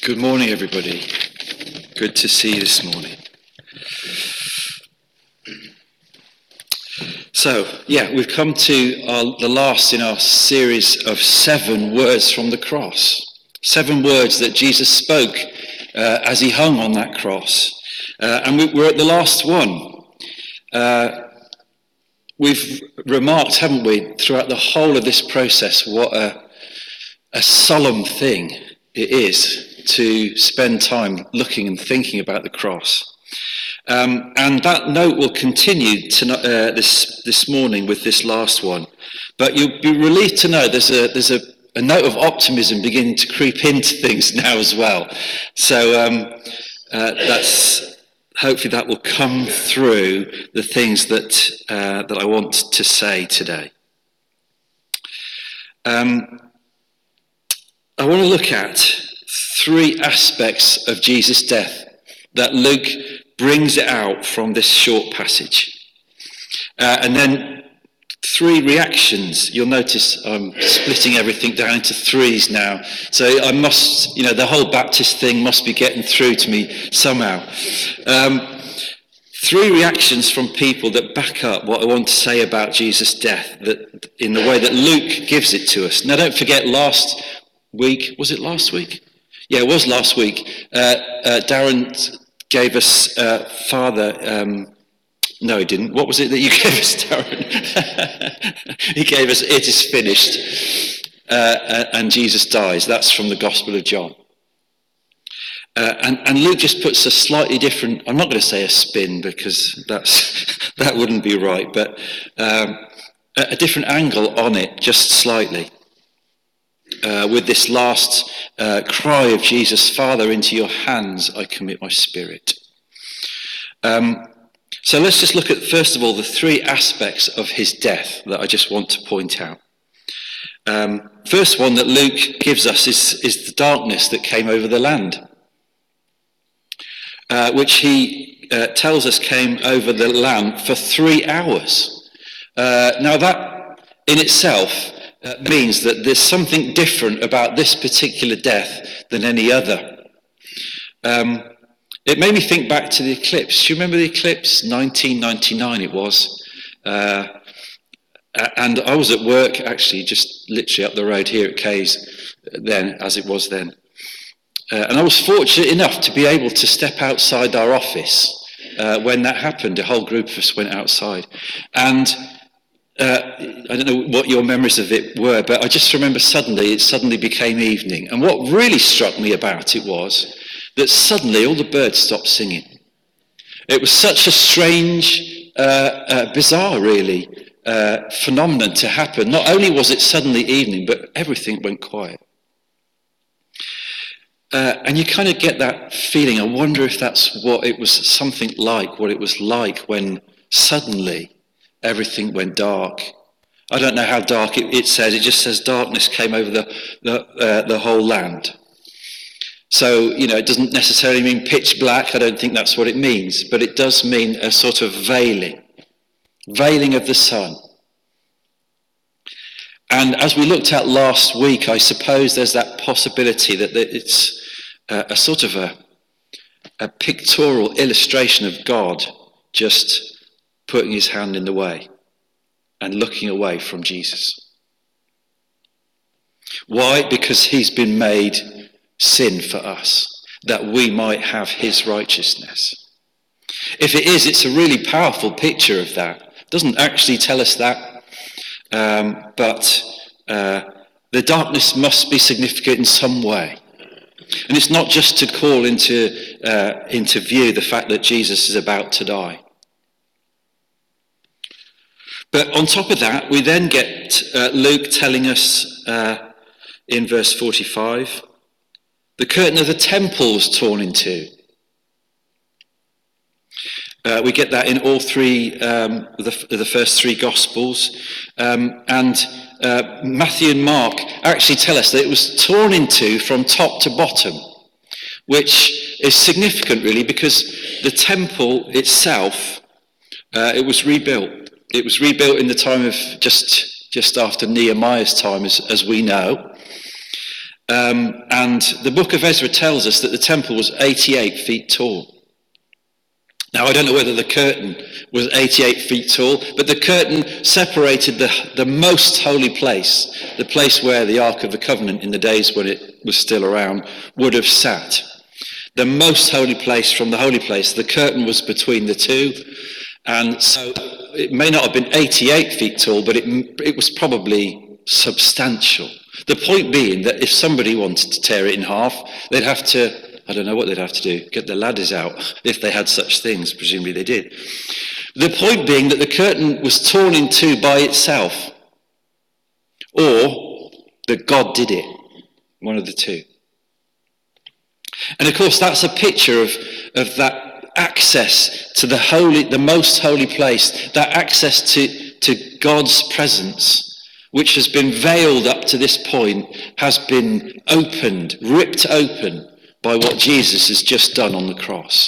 Good morning, everybody. Good to see you this morning. So, we've come to the last in our series of 7 words from the cross. 7 words that Jesus spoke as he hung on that cross. And we're at the last one. We've remarked, haven't we, throughout the whole of this process, what a solemn thing it is to spend time looking and thinking about the cross. And that note will continue this morning with this last one. But you'll be relieved to know there's a note of optimism beginning to creep into things now as well. So hopefully that will come through the things that I want to say today. I want to look at 3 aspects of Jesus' death that Luke brings it out from this short passage. And then 3 reactions. You'll notice I'm splitting everything down into 3s now. So I must, the whole Baptist thing must be getting through to me somehow. 3 reactions from people that back up what I want to say about Jesus' death that in the way that Luke gives it to us. Now don't forget last week, was it last week? Yeah, it was last week. Darren gave us no, he didn't. What was it that you gave us, Darren? He gave us, it is finished, and Jesus dies. That's from the Gospel of John. And Luke just puts a slightly different, I'm not going to say a spin because that wouldn't be right, but a different angle on it, just slightly. With this last cry of Jesus, Father, into your hands I commit my spirit. So let's just look at, first of all, the 3 aspects of his death that I just want to point out. First one that Luke gives us is the darkness that came over the land, which he tells us came over the land for 3 hours. Now that in itself means that there's something different about this particular death than any other. It made me think back to the eclipse. Do you remember the eclipse? 1999 it was. And I was at work, actually, just literally up the road here at Kay's then, as it was then. And I was fortunate enough to be able to step outside our office when that happened. A whole group of us went outside. And I don't know what your memories of it were, but I just remember it suddenly became evening. And what really struck me about it was that suddenly all the birds stopped singing. It was such a strange, bizarre, really, phenomenon to happen. Not only was it suddenly evening, but everything went quiet. And you kind of get that feeling. I wonder if that's what it was what it was like when suddenly everything went dark. I don't know how dark it says. It just says darkness came over the whole land. So, it doesn't necessarily mean pitch black. I don't think that's what it means. But it does mean a sort of veiling of the sun. And as we looked at last week, I suppose there's that possibility that it's a sort of a pictorial illustration of God just putting his hand in the way and looking away from Jesus. Why? Because he's been made sin for us, that we might have his righteousness. If it is, it's a really powerful picture of that. It doesn't actually tell us that, but the darkness must be significant in some way. And it's not just to call into view the fact that Jesus is about to die. But on top of that, we then get Luke telling us in verse 45, the curtain of the temple was torn in 2. We get that in all 3, the first 3 Gospels. And Matthew and Mark actually tell us that it was torn in 2 from top to bottom, which is significant, really, because the temple itself, it was rebuilt. It was rebuilt in the time of just after Nehemiah's time, as we know. And the book of Ezra tells us that the temple was 88 feet tall. Now, I don't know whether the curtain was 88 feet tall, but the curtain separated the most holy place, the place where the Ark of the Covenant in the days when it was still around would have sat. The most holy place from the holy place, the curtain was between the two, and so it may not have been 88 feet tall, but it was probably substantial. The point being that if somebody wanted to tear it in half, they'd have to, I don't know what they'd have to do, get the ladders out, if they had such things, presumably they did. The point being that the curtain was torn in two by itself, or that God did it, one of the two. And of course that's a picture of that access to the most holy place, that access to God's presence, which has been veiled up to this point, has been opened, ripped open, by what Jesus has just done on the cross.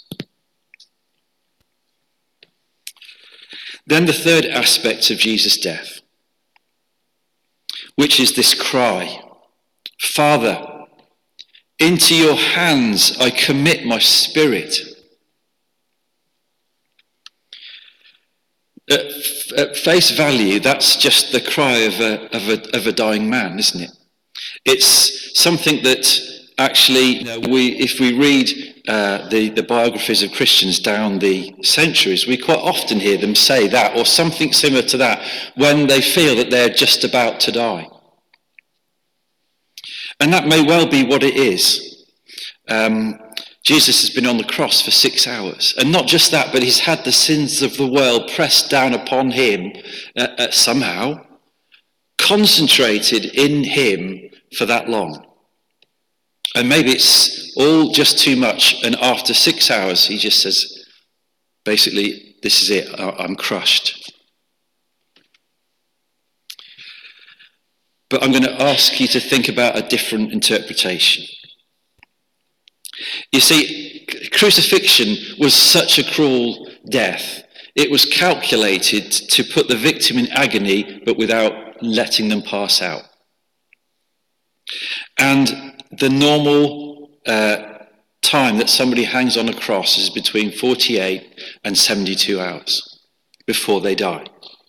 Then the third aspect of Jesus' death, which is this cry, Father, into your hands I commit my spirit. At face value, that's just the cry of a dying man, isn't it? It's something that actually, if we read the biographies of Christians down the centuries, we quite often hear them say that, or something similar to that, when they feel that they're just about to die. And that may well be what it is. Jesus has been on the cross for 6 hours. And not just that, but he's had the sins of the world pressed down upon him somehow, concentrated in him for that long. And maybe it's all just too much, and after 6 hours he just says, basically, this is it, I'm crushed. But I'm going to ask you to think about a different interpretation. You see, crucifixion was such a cruel death. It was calculated to put the victim in agony, but without letting them pass out. And the normal time that somebody hangs on a cross is between 48 and 72 hours before they die.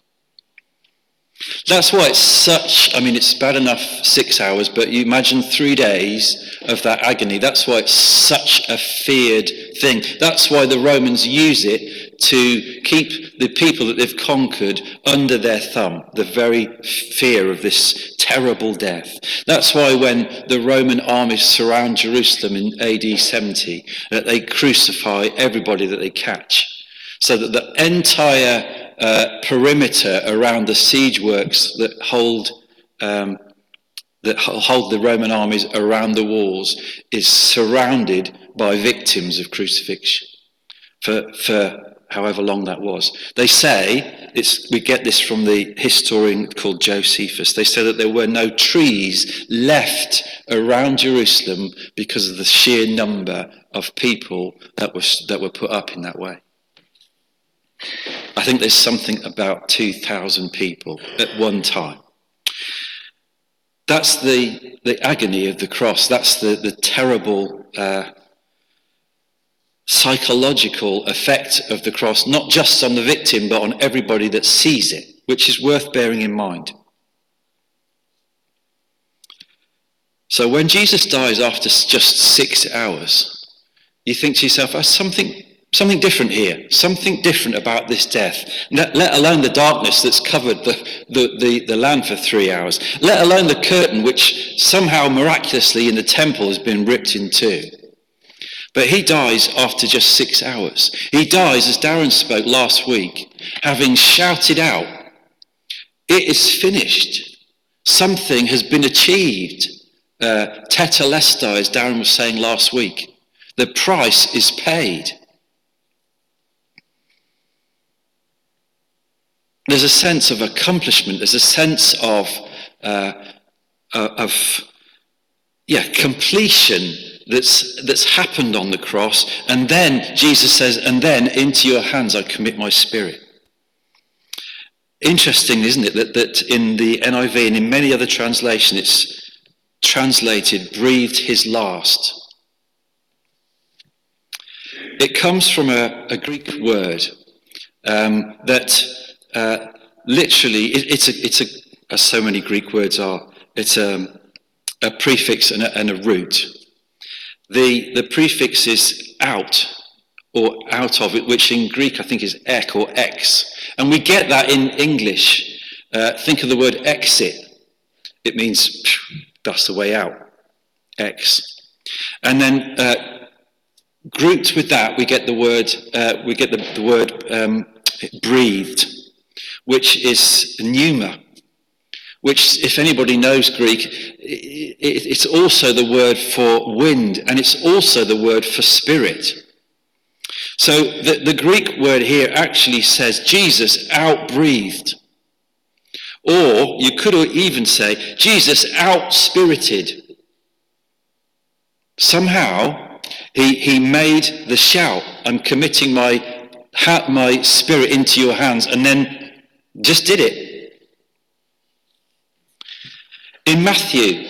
That's why it's it's bad enough 6 hours, but you imagine 3 days of that agony. That's why it's such a feared thing. That's why the Romans use it to keep the people that they've conquered under their thumb, the very fear of this terrible death. That's why when the Roman armies surround Jerusalem in AD 70, that they crucify everybody that they catch, so that the entire perimeter around the siege works that hold the Roman armies around the walls is surrounded by victims of crucifixion for however long that was. They say, we get this from the historian called Josephus, they say that there were no trees left around Jerusalem because of the sheer number of people that were put up in that way. I think there's something about 2,000 people at one time. That's the agony of the cross. That's the terrible psychological effect of the cross, not just on the victim, but on everybody that sees it, which is worth bearing in mind. So when Jesus dies after just 6 hours, you think to yourself, something different here, something different about this death, let alone the darkness that's covered the land for 3 hours, let alone the curtain which somehow miraculously in the temple has been ripped in two. But he dies after just 6 hours. He dies, as Darren spoke last week, having shouted out, "It is finished. Something has been achieved." Tetelestai, as Darren was saying last week. The price is paid. There's a sense of accomplishment. There's a sense of completion that's happened on the cross. And then Jesus says, "And then into your hands I commit my spirit." Interesting, isn't it, that in the NIV and in many other translations it's translated breathed his last. It comes from a Greek word that literally, as so many Greek words are, it's a prefix and a root. The prefix is out, or out of it, which in Greek I think is ek or ex. And we get that in English. Think of the word exit. It means that's the way out, ex. And then grouped with that, we get the word breathed, which is pneuma, which, if anybody knows Greek, it's also the word for wind, and it's also the word for spirit. So the Greek word here actually says Jesus outbreathed. Or you could even say Jesus out-spirited. Somehow he made the shout, I'm committing my spirit into your hands, and then just did it. In Matthew,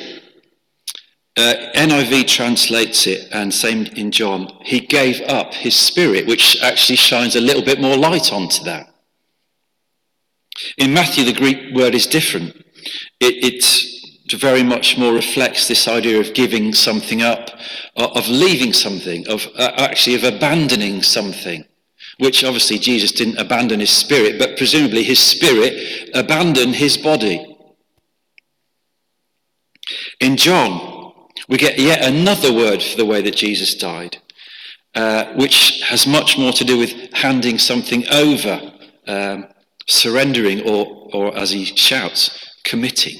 NIV translates it, and same in John, he gave up his spirit, which actually shines a little bit more light onto that. In Matthew, the Greek word is different. It very much more reflects this idea of giving something up, of leaving something, of abandoning something, which obviously Jesus didn't abandon his spirit, but presumably his spirit abandoned his body. In John, we get yet another word for the way that Jesus died, which has much more to do with handing something over, surrendering, or as he shouts, committing.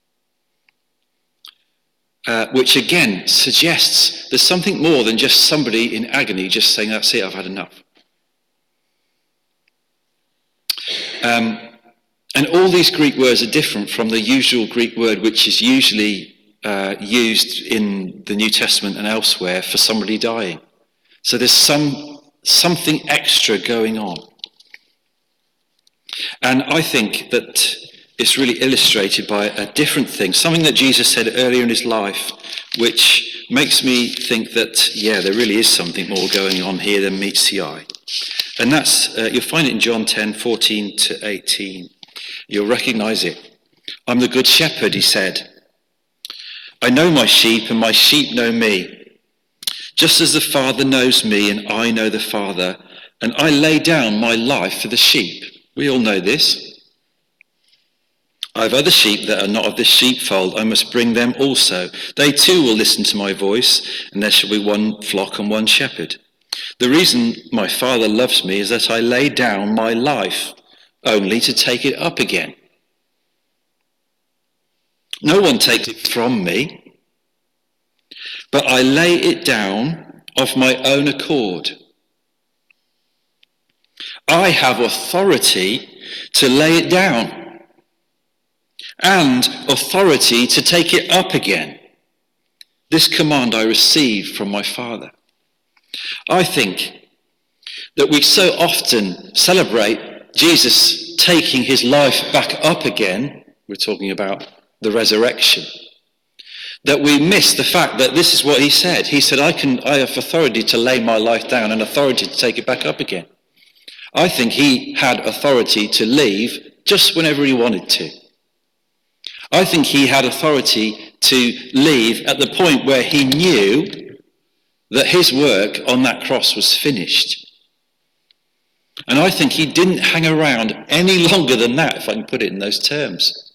Which again suggests there's something more than just somebody in agony just saying, that's it, I've had enough. And all these Greek words are different from the usual Greek word, which is usually used in the New Testament and elsewhere for somebody dying. So there's something extra going on. And I think that it's really illustrated by a different thing, something that Jesus said earlier in his life, which makes me think that, there really is something more going on here than meets the eye. And that's, you'll find it in John 10:14 to 18. You'll recognize it. I'm the good shepherd, he said. I know my sheep, and my sheep know me. Just as the Father knows me, and I know the Father, and I lay down my life for the sheep. We all know this. I have other sheep that are not of this sheepfold. I must bring them also. They too will listen to my voice, and there shall be one flock and one shepherd. The reason my Father loves me is that I lay down my life, only to take it up again. No one takes it from me, but I lay it down of my own accord. I have authority to lay it down and authority to take it up again. This command I received from my Father. I think that we so often celebrate Jesus taking his life back up again. We're talking about the resurrection. That we miss the fact that this is what he said. He said, I have authority to lay my life down and authority to take it back up again. I think he had authority to leave just whenever he wanted to. I think he had authority to leave at the point where he knew that his work on that cross was finished. And I think he didn't hang around any longer than that, if I can put it in those terms.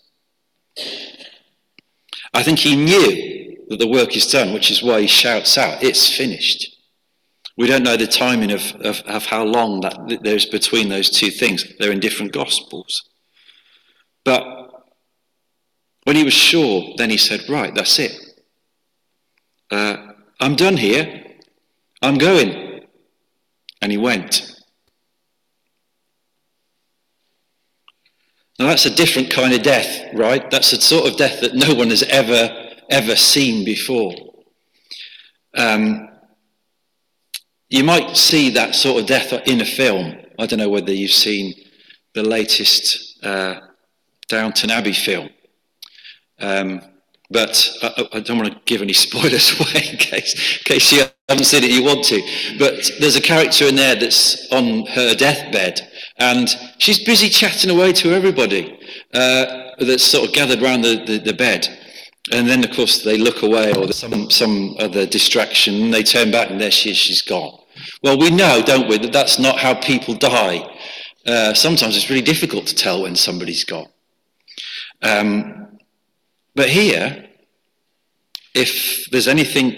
I think he knew that the work is done, which is why he shouts out, it's finished. We don't know the timing of how long that there's between those two things. They're in different Gospels. But when he was sure, then he said, right, that's it. I'm done here. I'm going. And he went. Now that's a different kind of death, right? That's a sort of death that no one has ever seen before. You might see that sort of death in a film. I don't know whether you've seen the latest Downton Abbey film. But I don't want to give any spoilers away in case you haven't seen it, you want to. But there's a character in there that's on her deathbed, and she's busy chatting away to everybody that's sort of gathered around the bed. And then, of course, they look away, or there's some other distraction, and they turn back, and there she is, she's gone. Well, we know, don't we, that that's not how people die. Sometimes it's really difficult to tell when somebody's gone. But here, if there's anything,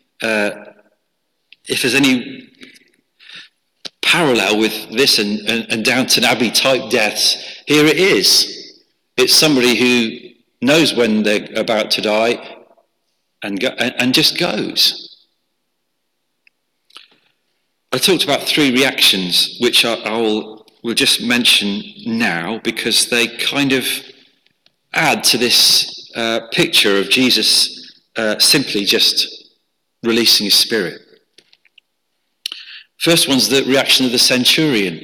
if there's any parallel with this and Downton Abbey type deaths, here it is. It's somebody who knows when they're about to die and just goes. I talked about 3 reactions, which we'll just mention now because they kind of add to this picture of Jesus simply just releasing his spirit. First one's the reaction of the centurion.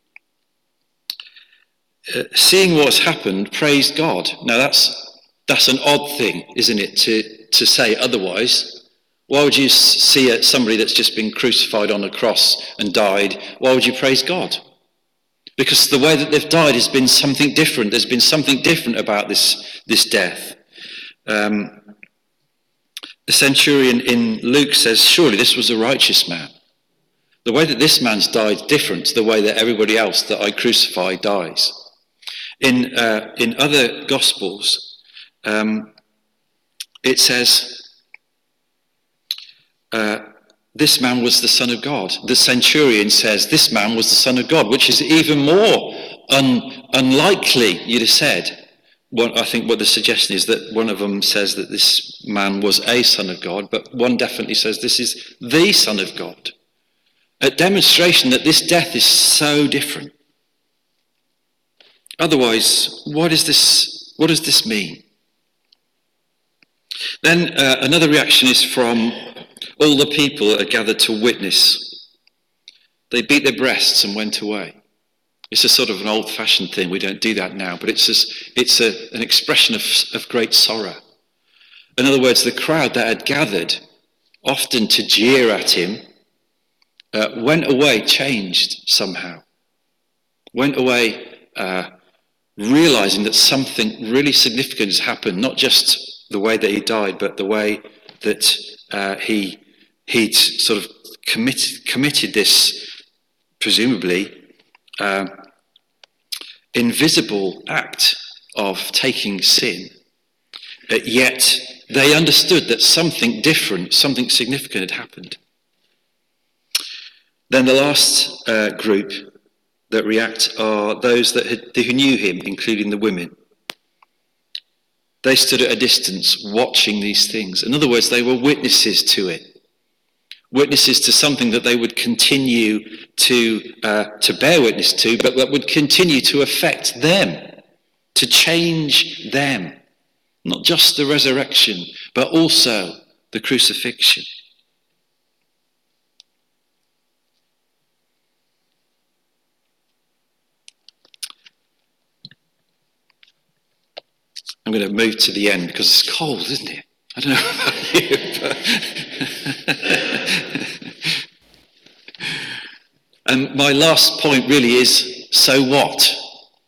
Seeing what's happened, praised God. Now that's an odd thing, isn't it, to say otherwise. Why would you see somebody that's just been crucified on a cross and died? Why would you praise God? Because the way that they've died has been something different. There's been something different about this death. The centurion in Luke says, surely this was a righteous man. The way that this man's died is different to the way that everybody else that I crucify dies. In other Gospels, it says, this man was the Son of God. The centurion says, this man was the Son of God, which is even more unlikely, you'd have said. I think what the suggestion is that one of them says that this man was a Son of God, but one definitely says this is the Son of God. A demonstration that this death is so different. Otherwise, what does this mean? Then another reaction is from all the people that are gathered to witness. They beat their breasts and went away. It's a sort of an old-fashioned thing. We don't do that now, but it's an expression of great sorrow. In other words, the crowd that had gathered, often to jeer at him, went away changed somehow. Went away realizing that something really significant has happened, not just the way that he died, but the way that he'd sort of committed this, presumably, invisible act of taking sin. Yet they understood that something different, something significant had happened. Then the last group that react are those who knew him, including the women. They stood at a distance watching these things. In other words, they were witnesses to it. Witnesses to something that they would continue to bear witness to, but that would continue to affect them, to change them. Not just the resurrection, but also the crucifixion. I'm going to move to the end because it's cold, isn't it? I don't know about you, but and my last point really is, so what?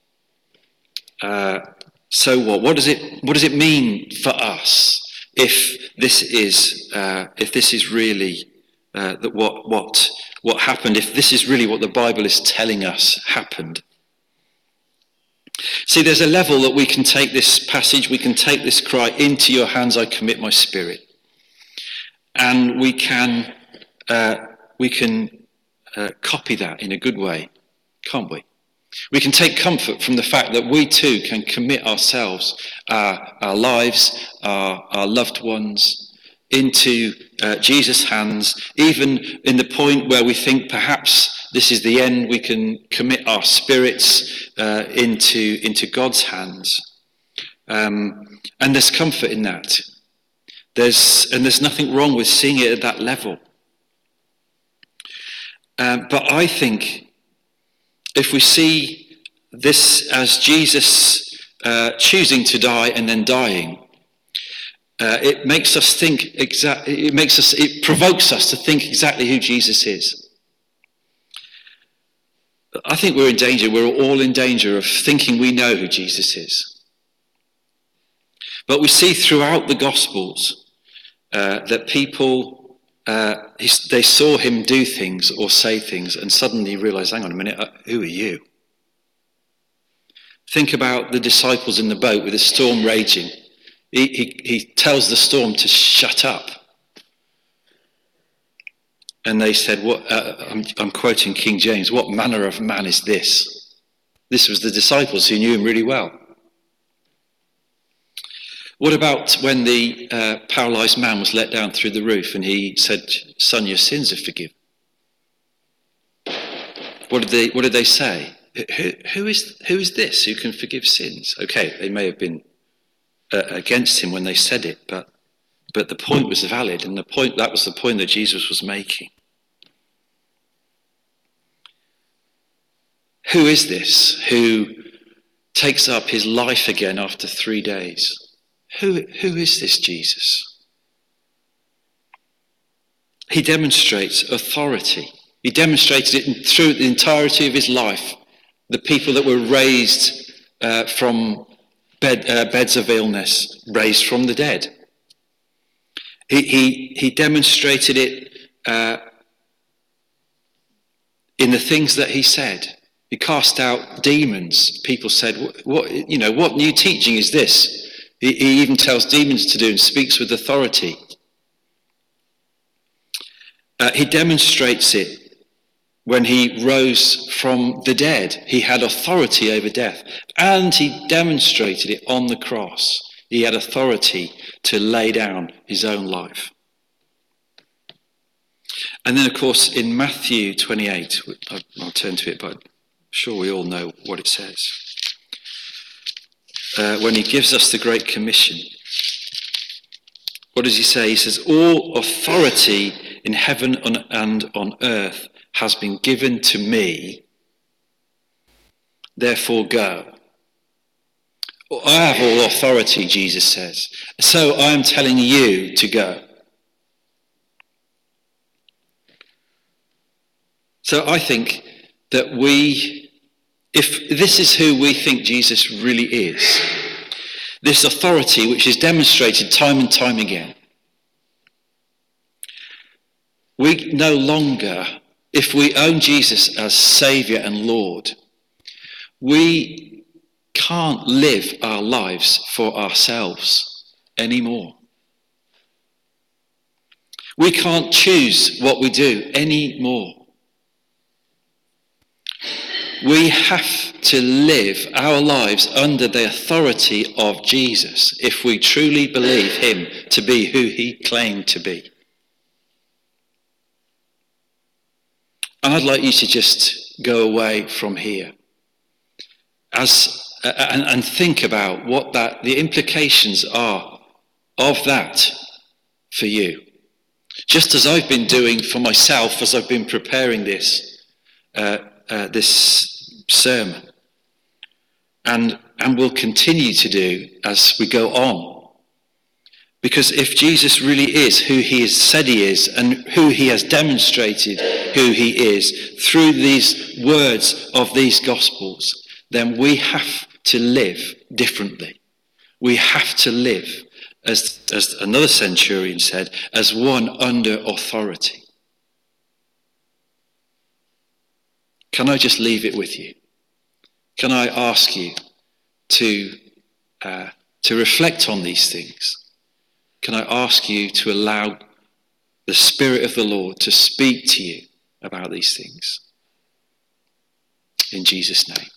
So what? What does it mean for us if this is really that what happened? If this is really what the Bible is telling us happened? See, there's a level that we can take this passage, we can take this cry, into your hands I commit my spirit. And we can copy that in a good way, can't we? We can take comfort from the fact that we too can commit ourselves, our lives, our loved ones, into Jesus' hands. Even in the point where we think perhaps this is the end, we can commit our spirits into God's hands. And there's comfort in that. There's nothing wrong with seeing it at that level. But I think if we see this as Jesus choosing to die and then dying, it makes us think it provokes us to think exactly who Jesus is. I think we're all in danger of thinking we know who Jesus is. But we see throughout the Gospels that people, they saw him do things or say things and suddenly realized, hang on a minute, who are you? Think about the disciples in the boat with the storm raging. He tells the storm to shut up. And they said, I'm quoting King James, what manner of man is this? This was the disciples who knew him really well. What about when the paralyzed man was let down through the roof and he said, son, your sins are forgiven? What did they say? Who is this who can forgive sins? Okay, they may have been against him when they said it, but the point was valid, and that was the point that Jesus was making. Who is this who takes up his life again after 3 days? Who is this Jesus? He demonstrates authority. He demonstrated it through the entirety of his life. The people that were raised from beds of illness, raised from the dead. He demonstrated it in the things that he said. He cast out demons. People said, what new teaching is this? He even tells demons to do and speaks with authority. He demonstrates it when he rose from the dead. He had authority over death, and he demonstrated it on the cross. He had authority to lay down his own life. And then, of course, in Matthew 28, I'll turn to it, but I'm sure we all know what it says. When he gives us the Great Commission, what does he say? He says, all authority in heaven and on earth has been given to me, therefore go. I have all authority, Jesus says, so I am telling you to go. So I think that if this is who we think Jesus really is, this authority which is demonstrated time and time again, we no longer, if we own Jesus as Saviour and Lord, we can't live our lives for ourselves anymore. We can't choose what we do anymore. We have to live our lives under the authority of Jesus if we truly believe him to be who he claimed to be. And I'd like you to just go away from here and think about what the implications are of that for you. Just as I've been doing for myself as I've been preparing this sermon, and will continue to do as we go on. Because if Jesus really is who he has said he is, and who he has demonstrated who he is through these words of these Gospels, then we have to live differently. We have to live, as another centurion said, as one under authority. Can I just leave it with you? Can I ask you to reflect on these things? Can I ask you to allow the Spirit of the Lord to speak to you about these things? In Jesus' name.